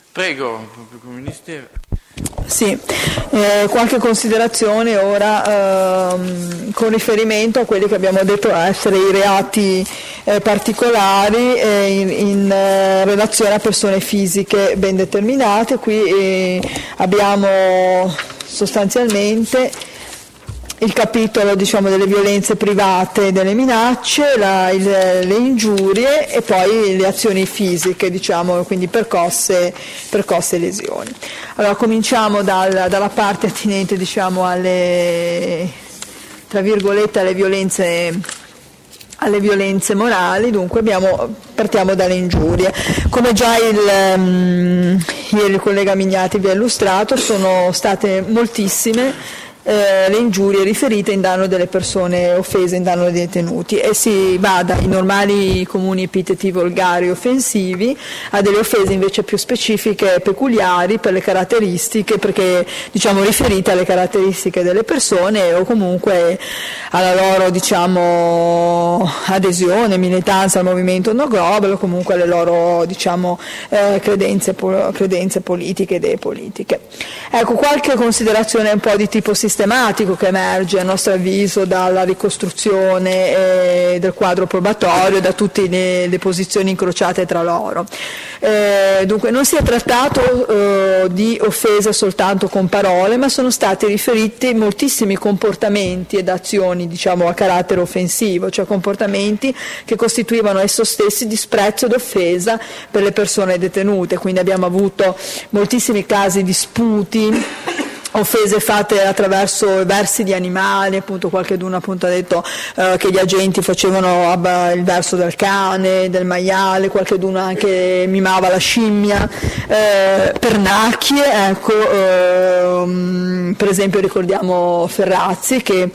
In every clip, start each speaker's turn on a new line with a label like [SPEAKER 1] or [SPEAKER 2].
[SPEAKER 1] Prego, pubblico ministero.
[SPEAKER 2] Sì, qualche considerazione ora con riferimento a quelli che abbiamo detto essere i reati particolari in relazione a persone fisiche ben determinate. Qui abbiamo sostanzialmente il capitolo, diciamo, delle violenze private, delle minacce, le ingiurie e poi le azioni fisiche, diciamo, quindi percosse e lesioni. Allora cominciamo dalla parte attinente, diciamo, alle, tra virgolette, alle violenze morali. Dunque partiamo dalle ingiurie. Come già ieri il collega Mignati vi ha illustrato, sono state moltissime le ingiurie riferite in danno delle persone offese, in danno dei detenuti, e si va dai normali comuni epiteti volgari offensivi a delle offese invece più specifiche e peculiari per le caratteristiche, perché diciamo riferite alle caratteristiche delle persone o comunque alla loro, diciamo, adesione, militanza al movimento No Global, o comunque alle loro, diciamo, credenze politiche, idee politiche. Ecco, qualche considerazione un po' di tipo sistematico che emerge a nostro avviso dalla ricostruzione del quadro probatorio, da tutte le posizioni incrociate tra loro. Dunque non si è trattato di offese soltanto con parole, ma sono stati riferiti moltissimi comportamenti ed azioni, diciamo, a carattere offensivo, cioè comportamenti che costituivano esso stessi disprezzo ed offesa per le persone detenute. Quindi abbiamo avuto moltissimi casi di sputi, offese fatte attraverso versi di animali, appunto qualcheduno appunto ha detto che gli agenti facevano il verso del cane, del maiale, qualcheduno anche mimava la scimmia, pernacchie, ecco, per esempio ricordiamo Ferrazzi che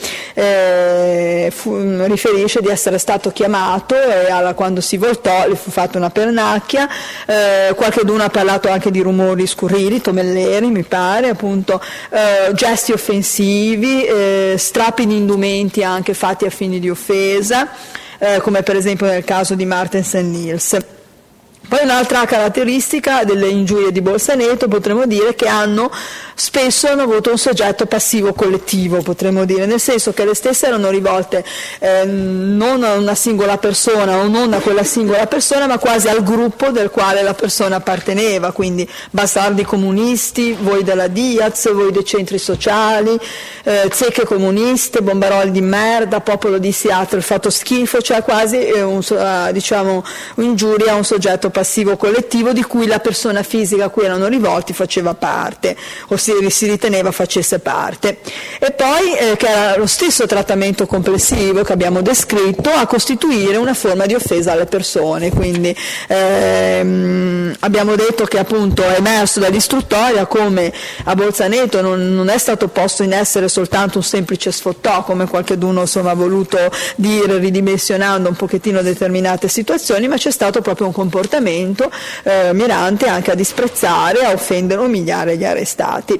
[SPEAKER 2] riferisce di essere stato chiamato e quando si voltò le fu fatta una pernacchia, qualcheduno ha parlato anche di rumori scurrili, Tomelleri mi pare, appunto, gesti offensivi, strappi di indumenti anche fatti a fini di offesa, come per esempio nel caso di Martens e Nils. Poi un'altra caratteristica delle ingiurie di Bolzaneto potremmo dire che spesso hanno avuto un soggetto passivo collettivo, potremmo dire, nel senso che le stesse erano rivolte non a una singola persona o non a quella singola persona, ma quasi al gruppo del quale la persona apparteneva, quindi bastardi comunisti, voi della Diaz, voi dei centri sociali, zecche comuniste, bombaroli di merda, popolo di Seattle fatto schifo, cioè quasi diciamo un'ingiuria a un soggetto passivo collettivo di cui la persona fisica a cui erano rivolti faceva parte o si riteneva facesse parte. E poi che era lo stesso trattamento complessivo che abbiamo descritto a costituire una forma di offesa alle persone. Quindi abbiamo detto che appunto è emerso dall'istruttoria come a Bolzaneto non è stato posto in essere soltanto un semplice sfottò, come qualcheduno insomma ha voluto dire ridimensionando un pochettino determinate situazioni, ma c'è stato proprio un comportamento mirante anche a disprezzare, a offendere o umiliare gli arrestati.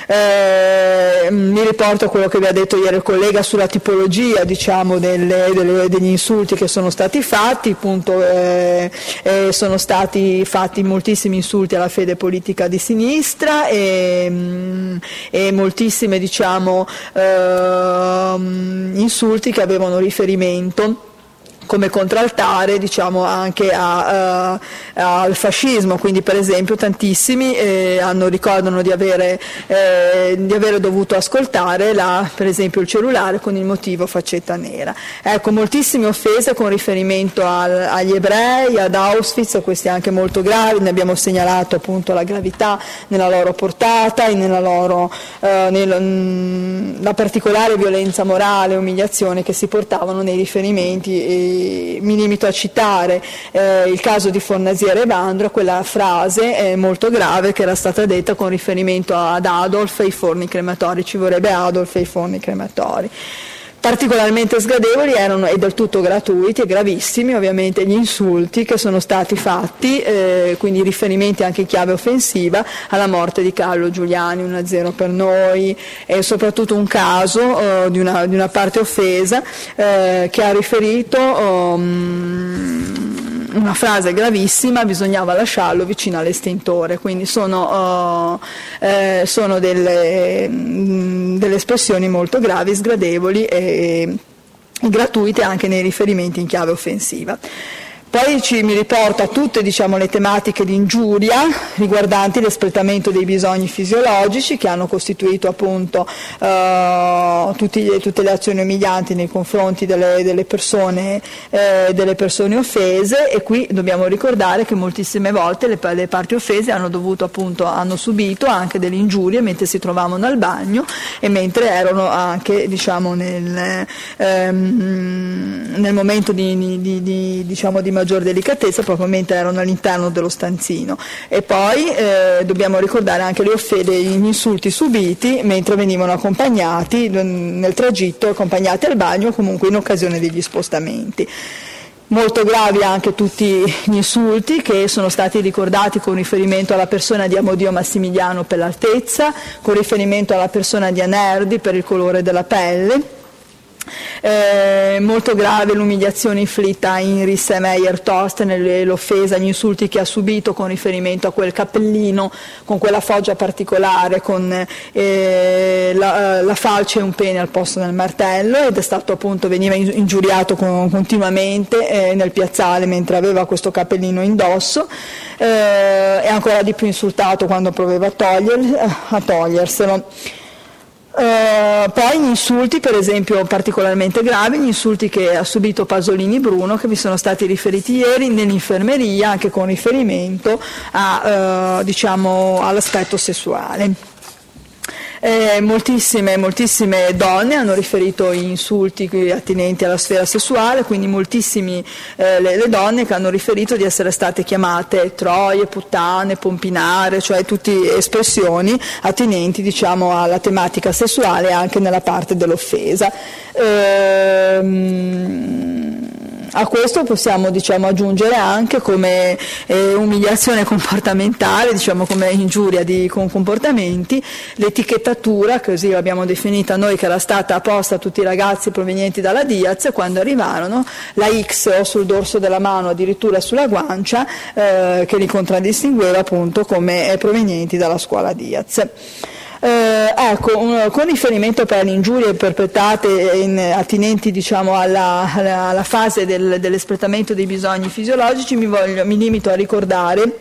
[SPEAKER 2] Mi riporto a quello che vi ha detto ieri il collega sulla tipologia, diciamo, degli insulti che sono stati fatti, appunto sono stati fatti moltissimi insulti alla fede politica di sinistra e moltissime, diciamo, insulti che avevano riferimento come contraltare, diciamo, anche al fascismo. Quindi per esempio tantissimi ricordano di avere dovuto ascoltare per esempio il cellulare con il motivo faccetta nera. Ecco, moltissime offese con riferimento agli ebrei, ad Auschwitz, questi anche molto gravi, ne abbiamo segnalato appunto la gravità nella loro portata e nella loro la particolare violenza morale e umiliazione che si portavano nei riferimenti. Mi limito a citare il caso di Fornasiere Evandro, quella frase molto grave che era stata detta con riferimento ad Adolf e i forni crematori, ci vorrebbe Adolf e i forni crematori. Particolarmente sgradevoli erano e del tutto gratuiti e gravissimi ovviamente gli insulti che sono stati fatti, quindi riferimenti anche in chiave offensiva alla morte di Carlo Giuliani, 1-0 per noi, e soprattutto un caso di una parte offesa che ha riferito una frase gravissima, bisognava lasciarlo vicino all'estintore, quindi sono delle espressioni molto gravi, sgradevoli e gratuite anche nei riferimenti in chiave offensiva. Poi mi riporta tutte le tematiche di ingiuria riguardanti l'espletamento dei bisogni fisiologici che hanno costituito appunto tutte le azioni umilianti nei confronti delle persone offese, e qui dobbiamo ricordare che moltissime volte le parti offese hanno subito anche delle ingiurie mentre si trovavano al bagno e mentre erano anche nel momento di maggior delicatezza, proprio mentre erano all'interno dello stanzino. E poi dobbiamo ricordare anche gli insulti subiti mentre venivano accompagnati nel tragitto, accompagnati al bagno, comunque in occasione degli spostamenti. Molto gravi anche tutti gli insulti che sono stati ricordati con riferimento alla persona di Amodio Massimiliano per l'altezza, con riferimento alla persona di Anerdi per il colore della pelle. Molto grave l'umiliazione inflitta a Iris e Meyer Tost, l'offesa, gli insulti che ha subito con riferimento a quel cappellino con quella foggia particolare con la falce e un pene al posto del martello, ed è stato appunto, veniva ingiuriato continuamente nel piazzale mentre aveva questo cappellino indosso, e ancora di più insultato quando provava a toglierselo. Poi gli insulti, per esempio, particolarmente gravi, gli insulti che ha subito Pasolini Bruno, che vi sono stati riferiti ieri nell'infermeria, anche con riferimento all'aspetto sessuale. Moltissime donne hanno riferito insulti attinenti alla sfera sessuale, quindi moltissime le donne che hanno riferito di essere state chiamate troie, puttane, pompinare, cioè tutte espressioni attinenti alla tematica sessuale anche nella parte dell'offesa. A questo possiamo aggiungere anche come umiliazione comportamentale, come ingiuria con comportamenti, l'etichettatura, così l'abbiamo definita noi, che era stata apposta a tutti i ragazzi provenienti dalla Diaz, quando arrivarono, la X o sul dorso della mano, addirittura sulla guancia, che li contraddistingueva appunto come provenienti dalla scuola Diaz. Con riferimento per le ingiurie perpetrate attinenti alla fase dell'espletamento dei bisogni fisiologici, mi limito a ricordare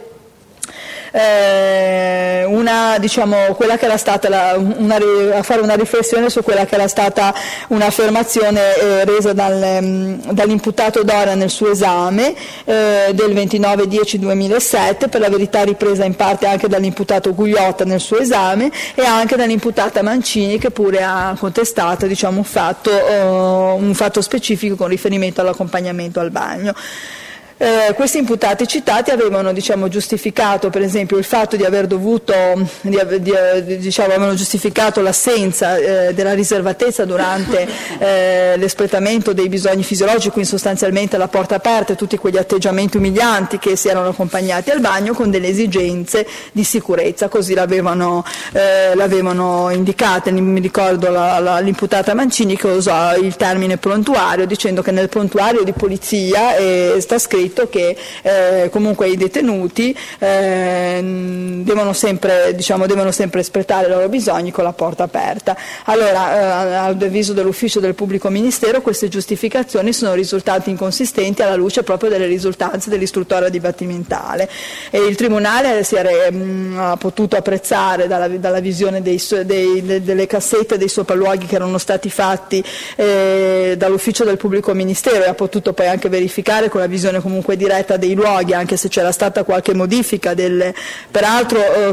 [SPEAKER 2] quella che era stata a fare una riflessione su quella che era stata un'affermazione resa dall'imputato Dora nel suo esame del 29/10/2007, per la verità ripresa in parte anche dall'imputato Gugliotta nel suo esame e anche dall'imputata Mancini, che pure ha contestato un fatto specifico con riferimento all'accompagnamento al bagno. Questi imputati citati avevano giustificato per esempio il fatto di aver dovuto avevano giustificato l'assenza della riservatezza durante l'espletamento dei bisogni fisiologici, quindi sostanzialmente la porta aperta e tutti quegli atteggiamenti umilianti che si erano accompagnati al bagno, con delle esigenze di sicurezza, così l'avevano indicate. Mi ricordo l'imputata Mancini che usò il termine prontuario, dicendo che nel prontuario di polizia sta scritto che comunque i detenuti devono sempre espletare i loro bisogni con la porta aperta. Allora, ad avviso dell'ufficio del pubblico ministero, queste giustificazioni sono risultate inconsistenti alla luce proprio delle risultanze dell'istruttoria dibattimentale, e il Tribunale ha potuto apprezzare dalla visione delle cassette dei sopralluoghi che erano stati fatti dall'ufficio del pubblico ministero, e ha potuto poi anche verificare con la visione comunque diretta dei luoghi, anche se c'era stata qualche modifica peraltro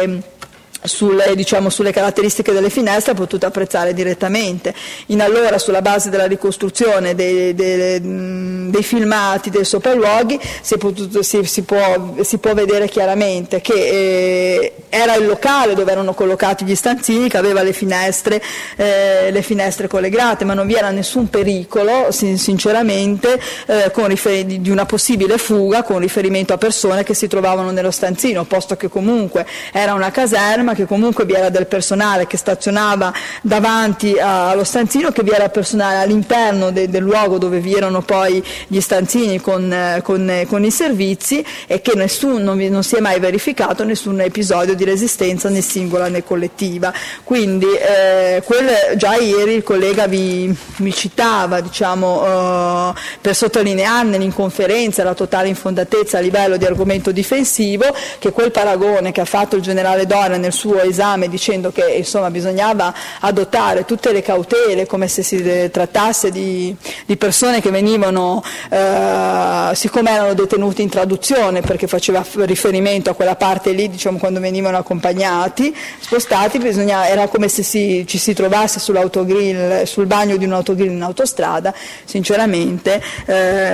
[SPEAKER 2] sulle caratteristiche delle finestre, ha potuto apprezzare direttamente. Allora, sulla base della ricostruzione dei filmati dei sopralluoghi, si può vedere chiaramente che era il locale dove erano collocati gli stanzini, che aveva le finestre collegate, ma non vi era nessun pericolo sinceramente di una possibile fuga con riferimento a persone che si trovavano nello stanzino, posto che comunque era una caserma ma che comunque vi era del personale che stazionava davanti allo stanzino, che vi era personale all'interno del luogo dove vi erano poi gli stanzini con i servizi, e che non si è mai verificato nessun episodio di resistenza né singola né collettiva. Quindi già ieri il collega mi citava, diciamo, per sottolinearne l'inconferenza e la totale infondatezza a livello di argomento difensivo, che quel paragone che ha fatto il generale Doria nel suo esame, dicendo che insomma bisognava adottare tutte le cautele come se si trattasse di persone che venivano, siccome erano detenuti in traduzione, perché faceva riferimento a quella parte lì, diciamo, quando venivano accompagnati, spostati, era come se ci si trovasse sull'autogrill, sul bagno di un autogrill in autostrada. Sinceramente è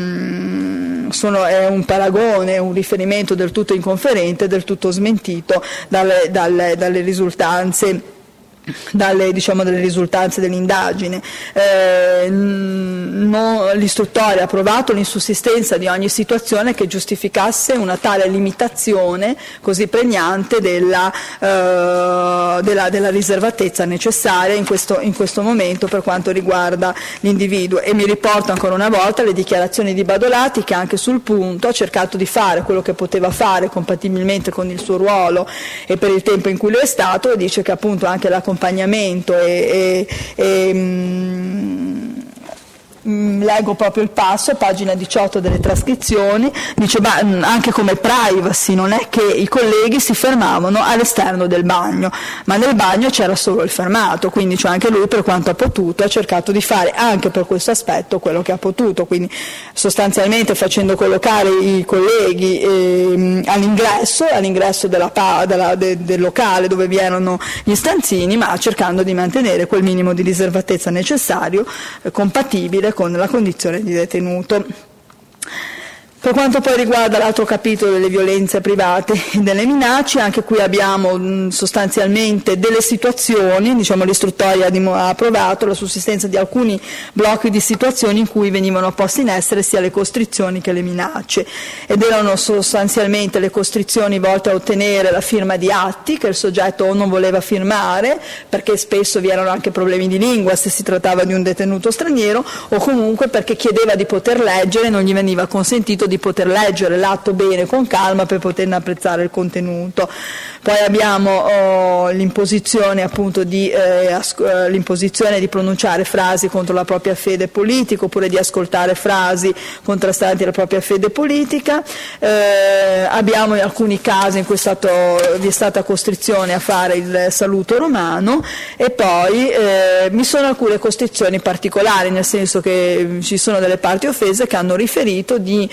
[SPEAKER 2] un paragone, un riferimento del tutto inconferente, del tutto smentito dalle risultanze. Delle risultanze dell'indagine. L'istruttore ha provato l'insussistenza di ogni situazione che giustificasse una tale limitazione così pregnante della riservatezza necessaria in questo momento per quanto riguarda l'individuo. E mi riporto ancora una volta le dichiarazioni di Badolati, che anche sul punto ha cercato di fare quello che poteva fare compatibilmente con il suo ruolo e per il tempo in cui lo è stato, e dice che appunto anche l'accompagnamento leggo proprio il passo, pagina 18 delle trascrizioni, dice anche come privacy non è che i colleghi si fermavano all'esterno del bagno, ma nel bagno c'era solo il fermato, quindi cioè anche lui per quanto ha potuto ha cercato di fare anche per questo aspetto quello che ha potuto, quindi sostanzialmente facendo collocare i colleghi all'ingresso del locale dove vi erano gli stanzini, ma cercando di mantenere quel minimo di riservatezza necessario, compatibile con la condizione di detenuto. Per quanto poi riguarda l'altro capitolo delle violenze private e delle minacce, anche qui abbiamo sostanzialmente delle situazioni, diciamo l'istruttoria ha provato la sussistenza di alcuni blocchi di situazioni in cui venivano poste in essere sia le costrizioni che le minacce, ed erano sostanzialmente le costrizioni volte a ottenere la firma di atti che il soggetto o non voleva firmare, perché spesso vi erano anche problemi di lingua se si trattava di un detenuto straniero, o comunque perché chiedeva di poter leggere e non gli veniva consentito di poter leggere l'atto bene con calma per poterne apprezzare il contenuto. Poi abbiamo l'imposizione appunto l'imposizione di pronunciare frasi contro la propria fede politica, oppure di ascoltare frasi contrastanti alla propria fede politica. Abbiamo in alcuni casi in cui vi è stata costrizione a fare il saluto romano, e poi vi sono alcune costrizioni particolari, nel senso che ci sono delle parti offese che hanno riferito di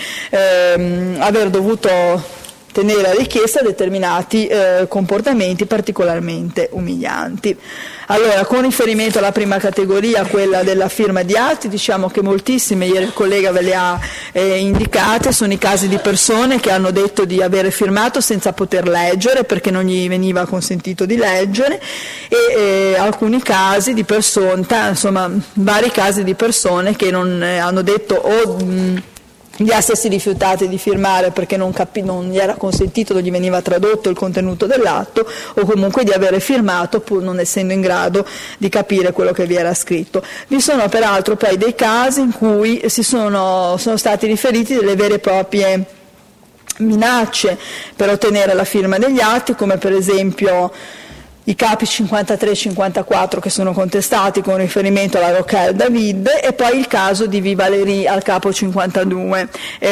[SPEAKER 2] aver dovuto tenere a richiesta determinati comportamenti particolarmente umilianti. Allora, con riferimento alla prima categoria, quella della firma di atti, diciamo che moltissime, ieri il collega ve le ha indicate, sono i casi di persone che hanno detto di avere firmato senza poter leggere perché non gli veniva consentito di leggere, e alcuni casi di persone, insomma vari casi di persone che non hanno detto di essersi rifiutati di firmare perché non gli era consentito, non gli veniva tradotto il contenuto dell'atto, o comunque di avere firmato pur non essendo in grado di capire quello che vi era scritto. Vi sono peraltro poi dei casi in cui sono stati riferiti delle vere e proprie minacce per ottenere la firma degli atti, come per esempio i capi 53 e 54 che sono contestati con riferimento alla Roquel David, e poi il caso di V. Valéry al capo 52.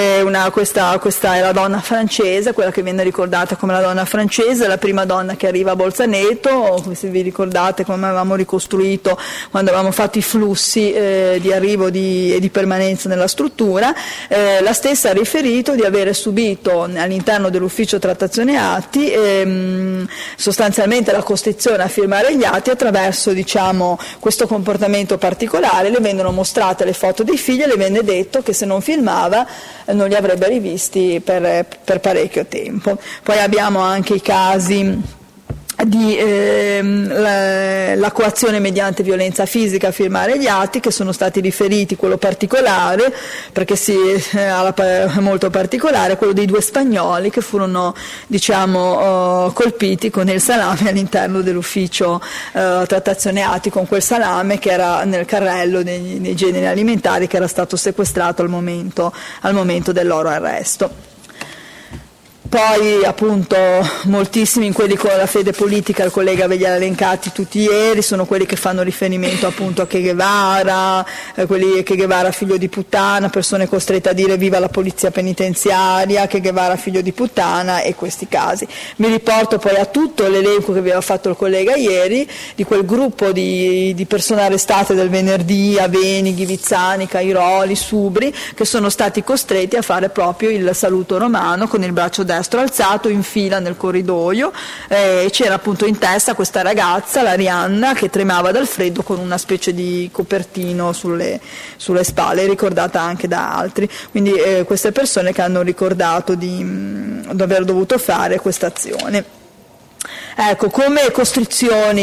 [SPEAKER 2] Questa è la donna francese, quella che viene ricordata come la donna francese, la prima donna che arriva a Bolzaneto, se vi ricordate come avevamo ricostruito quando avevamo fatto i flussi di arrivo e di permanenza nella struttura. La stessa ha riferito di avere subito all'interno dell'ufficio trattazione atti sostanzialmente la a firmare gli atti attraverso questo comportamento particolare. Le vengono mostrate le foto dei figli e le venne detto che se non filmava non li avrebbe rivisti per parecchio tempo. Poi abbiamo anche i casi la coazione mediante violenza fisica a firmare gli atti, che sono stati riferiti, quello particolare, perché molto particolare, quello dei 2 spagnoli che furono colpiti con il salame all'interno dell'ufficio trattazione atti, con quel salame che era nel carrello dei generi alimentari, che era stato sequestrato al momento del loro arresto. Poi appunto moltissimi in quelli con la fede politica, il collega ve li ha elencati tutti ieri, sono quelli che fanno riferimento appunto a Che Guevara, quelli Che Guevara figlio di puttana, persone costrette a dire viva la polizia penitenziaria, Che Guevara figlio di puttana, e questi casi. Mi riporto poi a tutto l'elenco che vi aveva fatto il collega ieri, di quel gruppo di persone arrestate del venerdì, Aveni, Ghivizzani, Cairoli, Subri, che sono stati costretti a fare proprio il saluto romano con il braccio destro alzato in fila nel corridoio, c'era appunto in testa questa ragazza, l'Arianna, che tremava dal freddo con una specie di copertino sulle spalle, ricordata anche da altri. Quindi queste persone che hanno ricordato di aver dovuto fare questa azione. Ecco, come costrizioni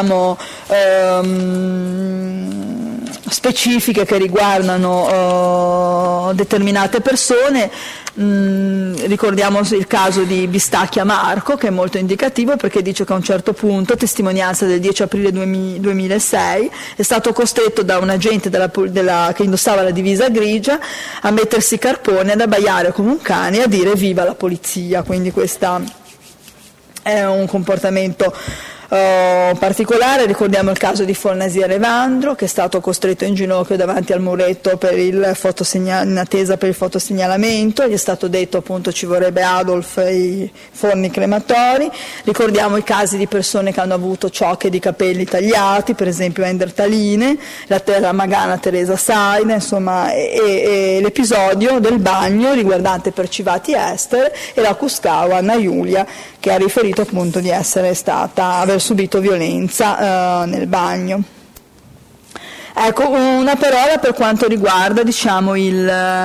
[SPEAKER 2] specifiche che riguardano determinate persone, ricordiamo il caso di Bistacchia Marco, che è molto indicativo, perché dice che a un certo punto, testimonianza del 10 aprile 2006, è stato costretto da un agente che indossava la divisa grigia a mettersi carpone, ad abbaiare come un cane e a dire viva la polizia. Quindi questa è un comportamento particolare. Ricordiamo il caso di Fornasiere Evandro, che è stato costretto in ginocchio davanti al muretto in attesa per il fotosegnalamento. Gli è stato detto appunto ci vorrebbe Adolf e i forni crematori. Ricordiamo i casi di persone che hanno avuto ciocche di capelli tagliati, per esempio Ender Taline, la magana Teresa Saida, insomma, e l'episodio del bagno riguardante Percivati Ester e la Cuscao Anna Giulia, che ha riferito appunto di aver subito violenza nel bagno. Ecco, una parola per quanto riguarda il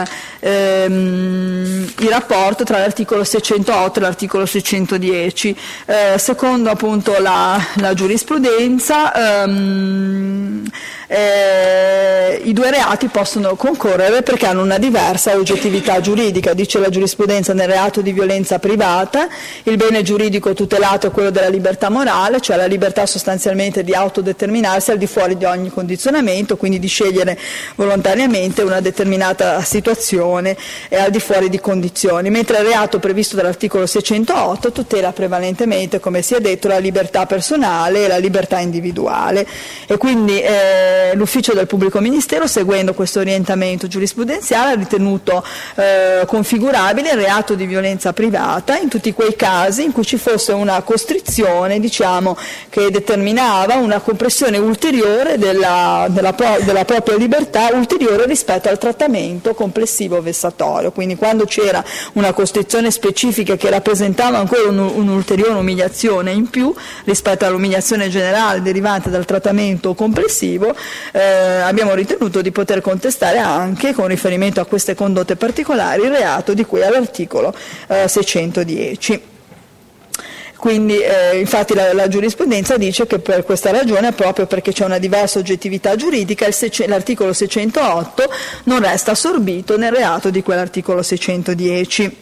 [SPEAKER 2] rapporto tra l'articolo 608 e l'articolo 610. Secondo appunto la giurisprudenza, i 2 reati possono concorrere perché hanno una diversa oggettività giuridica. Dice la giurisprudenza: nel reato di violenza privata il bene giuridico tutelato è quello della libertà morale, cioè la libertà sostanzialmente di autodeterminarsi al di fuori di ogni condizionamento, quindi di scegliere volontariamente una determinata situazione e al di fuori di condizioni, mentre il reato previsto dall'articolo 608 tutela prevalentemente, come si è detto, la libertà personale e la libertà individuale. E quindi l'ufficio del pubblico ministero, seguendo questo orientamento giurisprudenziale, ha ritenuto configurabile il reato di violenza privata in tutti quei casi in cui ci fosse una costrizione, che determinava una compressione ulteriore della propria libertà, ulteriore rispetto al trattamento complessivo vessatorio. Quindi quando c'era una costrizione specifica che rappresentava ancora un'ulteriore umiliazione in più rispetto all'umiliazione generale derivante dal trattamento complessivo, abbiamo ritenuto di poter contestare anche, con riferimento a queste condotte particolari, il reato di cui all'articolo 610. Quindi infatti la giurisprudenza dice che per questa ragione, proprio perché c'è una diversa oggettività giuridica, l'articolo 608 non resta assorbito nel reato di quell'articolo 610.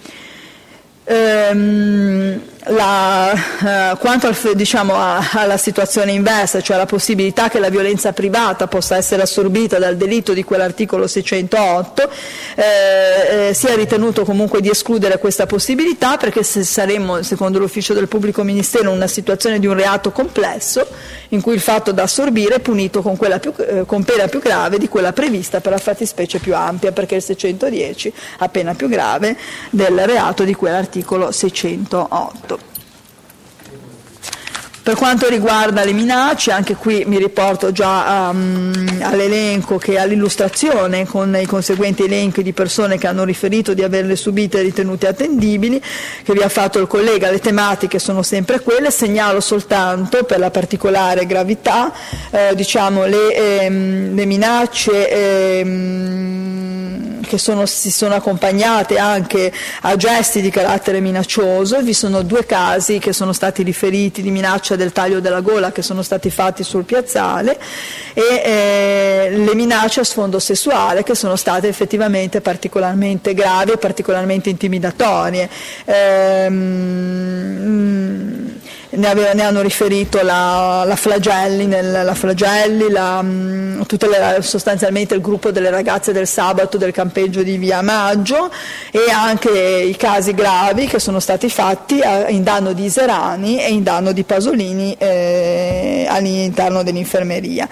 [SPEAKER 2] Quanto alla situazione inversa, cioè la possibilità che la violenza privata possa essere assorbita dal delitto di quell'articolo 608, si è ritenuto comunque di escludere questa possibilità, perché se saremmo, secondo l'ufficio del pubblico ministero, in una situazione di un reato complesso in cui il fatto da assorbire è punito con pena più grave di quella prevista per la fattispecie più ampia, perché il 610 ha pena più grave del reato di quell'articolo 608. Per quanto riguarda le minacce, anche qui mi riporto già all'elenco, che all'illustrazione, con i conseguenti elenchi di persone che hanno riferito di averle subite e ritenute attendibili, che vi ha fatto il collega. Le tematiche sono sempre quelle, segnalo soltanto per la particolare gravità le minacce si sono accompagnate anche a gesti di carattere minaccioso. Vi sono 2 casi che sono stati riferiti di minaccia del taglio della gola che sono stati fatti sul piazzale, e le minacce a sfondo sessuale che sono state effettivamente particolarmente gravi e particolarmente intimidatorie. Ne hanno riferito la Flagelli, sostanzialmente il gruppo delle ragazze del sabato del campeggio di Via Maggio, e anche i casi gravi che sono stati fatti in danno di Iserani e in danno di Pasolini all'interno dell'infermeria.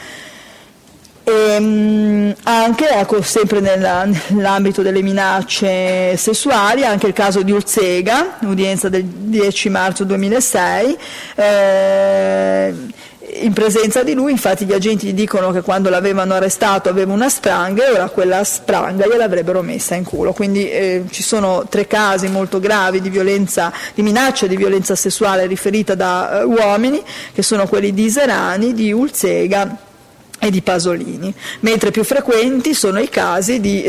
[SPEAKER 2] E anche, ecco, sempre nell'ambito delle minacce sessuali, anche il caso di Ulzega, udienza del 10 marzo 2006, in presenza di lui. Infatti gli agenti gli dicono che quando l'avevano arrestato aveva una spranga, e ora quella spranga gliel'avrebbero messa in culo. Quindi ci sono 3 casi molto gravi di minaccia di violenza sessuale riferita da uomini, che sono quelli di Iserani, di Ulzega e di Pasolini, mentre più frequenti sono i casi di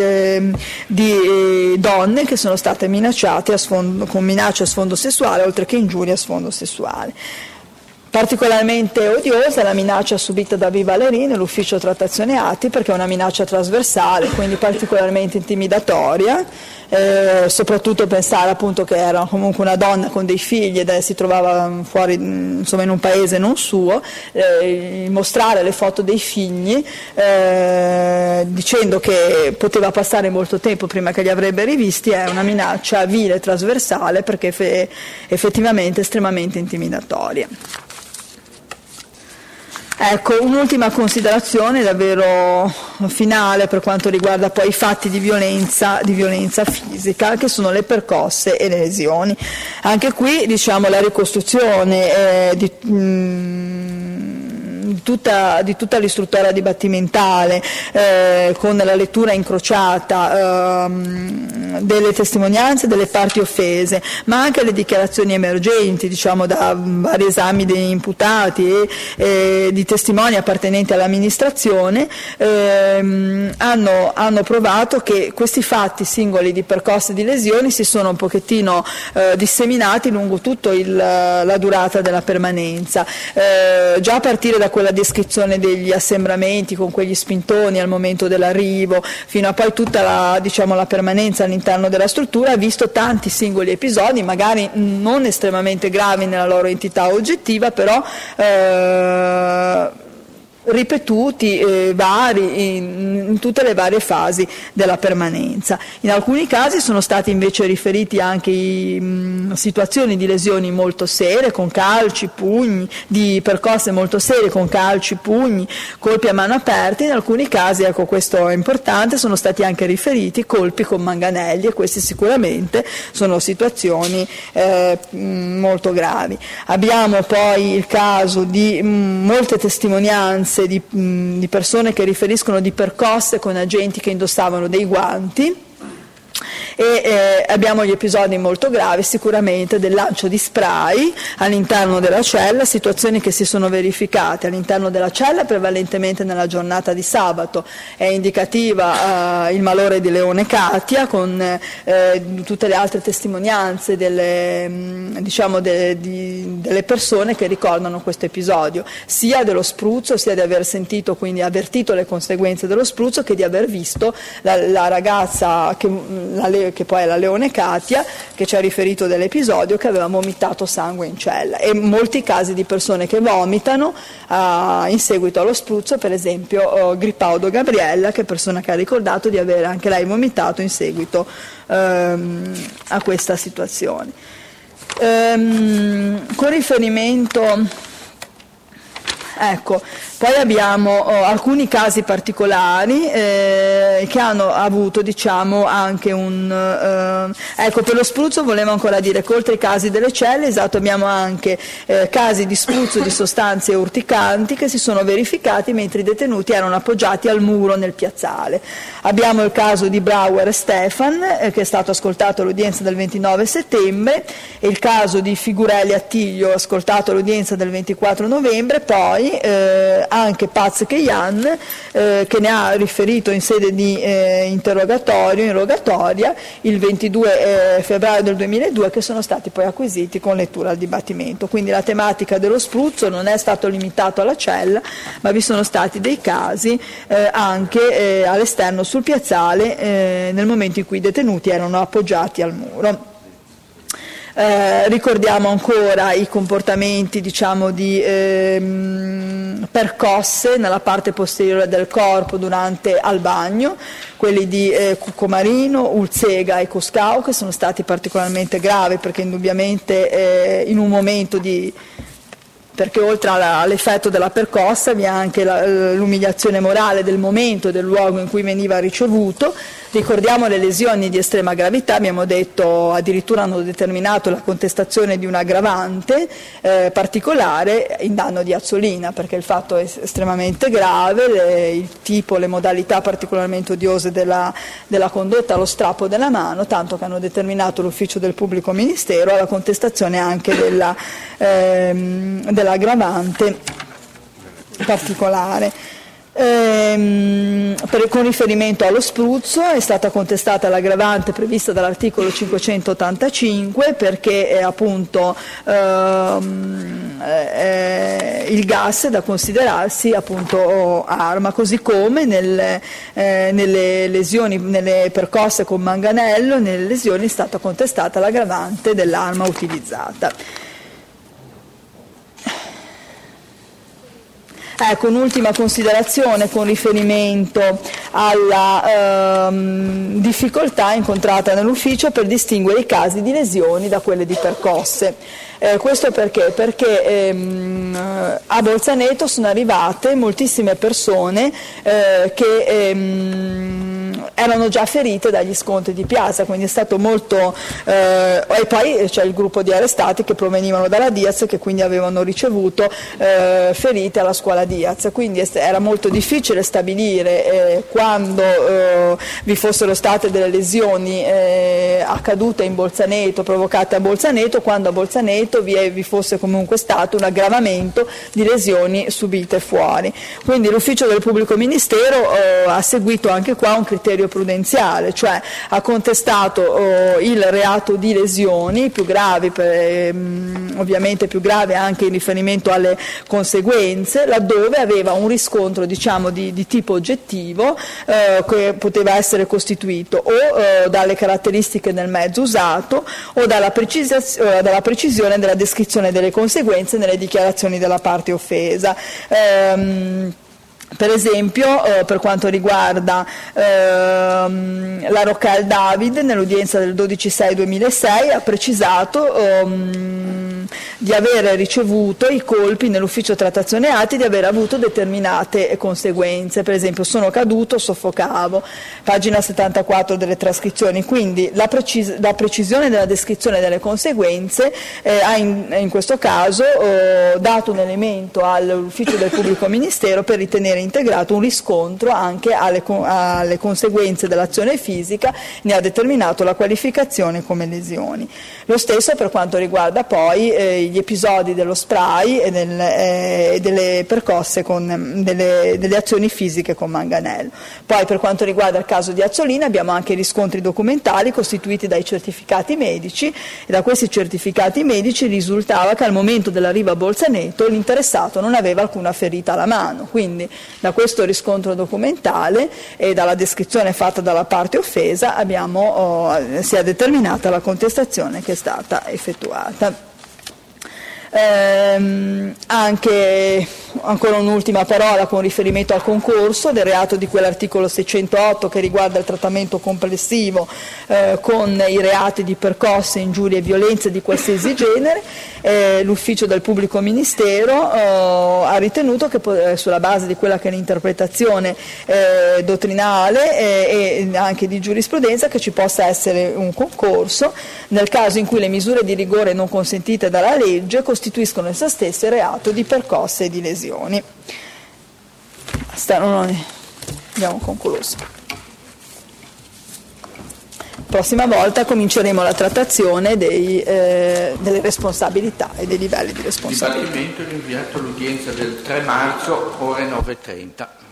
[SPEAKER 2] donne che sono state minacciate con minacce a sfondo sessuale, oltre che ingiurie a sfondo sessuale. Particolarmente odiosa è la minaccia subita da Viva Lerin nell'ufficio trattazione atti, perché è una minaccia trasversale, quindi particolarmente intimidatoria, soprattutto pensare appunto che era comunque una donna con dei figli ed si trovava fuori, insomma, in un paese non suo, mostrare le foto dei figli dicendo che poteva passare molto tempo prima che li avrebbe rivisti è una minaccia vile e trasversale, perché effettivamente estremamente intimidatoria. Ecco, un'ultima considerazione davvero finale per quanto riguarda poi i fatti di violenza fisica, che sono le percosse e le lesioni. Anche qui, diciamo, la ricostruzione di tutta l'istruttoria dibattimentale, con la lettura incrociata delle testimonianze delle parti offese, ma anche le dichiarazioni emergenti, diciamo, da vari esami degli imputati e di testimoni appartenenti all'amministrazione, hanno provato che questi fatti singoli di percosse e di lesioni si sono un pochettino disseminati lungo tutta la durata della permanenza, già a partire da quella descrizione degli assembramenti con quegli spintoni al momento dell'arrivo, fino a poi tutta la permanenza all'interno della struttura, ha visto tanti singoli episodi, magari non estremamente gravi nella loro entità oggettiva, però ripetuti, vari, in tutte le varie fasi della permanenza. In alcuni casi sono stati invece riferiti anche situazioni di lesioni molto serie, con calci, pugni, di percosse molto serie con calci, pugni, colpi a mano aperte. In alcuni casi, ecco, questo è importante, sono stati anche riferiti colpi con manganelli, e queste sicuramente sono situazioni molto gravi. Abbiamo poi il caso di molte testimonianze di persone che riferiscono di percosse con agenti che indossavano dei guanti, e abbiamo gli episodi molto gravi sicuramente del lancio di spray all'interno della cella, situazioni che si sono verificate all'interno della cella prevalentemente nella giornata di sabato. È indicativa il malore di Leone Katia, con tutte le altre testimonianze delle persone che ricordano questo episodio, sia dello spruzzo, sia di aver sentito, quindi avvertito le conseguenze dello spruzzo, che di aver visto la ragazza che poi è la Leone Katia, che ci ha riferito dell'episodio, che aveva vomitato sangue in cella, e molti casi di persone che vomitano in seguito allo spruzzo, per esempio Gripaudo Gabriella, che è persona che ha ricordato di avere anche lei vomitato in seguito a questa situazione. Con riferimento, ecco, poi abbiamo alcuni casi particolari che hanno avuto, diciamo, anche ecco, per lo spruzzo volevo ancora dire che oltre ai casi delle celle, esatto, abbiamo anche casi di spruzzo di sostanze urticanti che si sono verificati mentre i detenuti erano appoggiati al muro nel piazzale. Abbiamo il caso di Brauer e Stefan, che è stato ascoltato all'udienza del 29 settembre, e il caso di Figurelli Attilio, ascoltato all'udienza del 24 novembre, poi SPRAI, anche Paz Keyan, che ne ha riferito in sede di interrogatorio, in rogatoria, il 22 febbraio del 2002, che sono stati poi acquisiti con lettura al dibattimento. Quindi la tematica dello spruzzo non è stato limitato alla cella, ma vi sono stati dei casi anche all'esterno sul piazzale nel momento in cui i detenuti erano appoggiati al muro. Ricordiamo ancora i comportamenti, diciamo, di percosse nella parte posteriore del corpo durante al bagno, quelli di Cuccomarino, Ulzega e Coscao, che sono stati particolarmente gravi perché indubbiamente in un momento perché oltre all'effetto della percossa vi è anche l'umiliazione morale del momento e del luogo in cui veniva ricevuto. Ricordiamo le lesioni di estrema gravità, abbiamo detto addirittura hanno determinato la contestazione di un aggravante particolare in danno di Azzolina, perché il fatto è estremamente grave, il tipo, le modalità particolarmente odiose della condotta, lo strappo della mano, tanto che hanno determinato l'ufficio del pubblico ministero alla contestazione anche dell'aggravante particolare. Con riferimento allo spruzzo è stata contestata l'aggravante prevista dall'articolo 585 perché appunto il gas è da considerarsi appunto arma, così come nelle lesioni, nelle percosse con manganello, nelle lesioni è stata contestata l'aggravante dell'arma utilizzata. Ecco, un'ultima considerazione con riferimento alla difficoltà incontrata nell'ufficio per distinguere i casi di lesioni da quelle di percosse. Questo perché? Perché a Bolzaneto sono arrivate moltissime persone che erano già ferite dagli scontri di piazza, quindi è stato molto e poi c'è il gruppo di arrestati che provenivano dalla Diaz, che quindi avevano ricevuto ferite alla scuola Diaz, quindi era molto difficile stabilire quando vi fossero state delle lesioni accadute in Bolzaneto, provocate a Bolzaneto, quando a Bolzaneto vi fosse comunque stato un aggravamento di lesioni subite fuori. Quindi l'ufficio del pubblico ministero ha seguito anche qua un criterio prudenziale, cioè ha contestato il reato di lesioni più gravi, ovviamente più grave anche in riferimento alle conseguenze, laddove aveva un riscontro, diciamo, di tipo oggettivo che poteva essere costituito o dalle caratteristiche del mezzo usato o dalla precisione della descrizione delle conseguenze nelle dichiarazioni della parte offesa. Per esempio, per quanto riguarda la Roccal David, nell'udienza del 12/6/2006 ha precisato di aver ricevuto i colpi nell'ufficio trattazione atti, di aver avuto determinate conseguenze, per esempio sono caduto, soffocavo, pagina 74 delle trascrizioni. Quindi la precisione della descrizione delle conseguenze ha in questo caso dato un elemento all'ufficio del pubblico ministero per ritenere integrato un riscontro anche alle conseguenze dell'azione fisica, ne ha determinato la qualificazione come lesioni. Lo stesso per quanto riguarda poi gli episodi dello spray e delle percosse con delle azioni fisiche con manganello. Poi per quanto riguarda il caso di Azzolina abbiamo anche i riscontri documentali costituiti dai certificati medici, e da questi certificati medici risultava che al momento dell'arrivo a Bolzaneto l'interessato non aveva alcuna ferita alla mano, quindi da questo riscontro documentale e dalla descrizione fatta dalla parte offesa si è determinata la contestazione che è stata effettuata. Anche ancora un'ultima parola con riferimento al concorso del reato di quell'articolo 608 che riguarda il trattamento complessivo con i reati di percosse, ingiurie e violenze di qualsiasi genere. L'ufficio del pubblico ministero ha ritenuto che sulla base di quella che è l'interpretazione dottrinale e anche di giurisprudenza che ci possa essere un concorso nel caso in cui le misure di rigore non consentite dalla legge costituiscono esse stesse reato di percosse e di lesioni. Basta, abbiamo concluso. prossima volta cominceremo la trattazione delle responsabilità e dei livelli di responsabilità.
[SPEAKER 1] Il dibattimento è rinviato all'udienza del 3 marzo ore 9:30.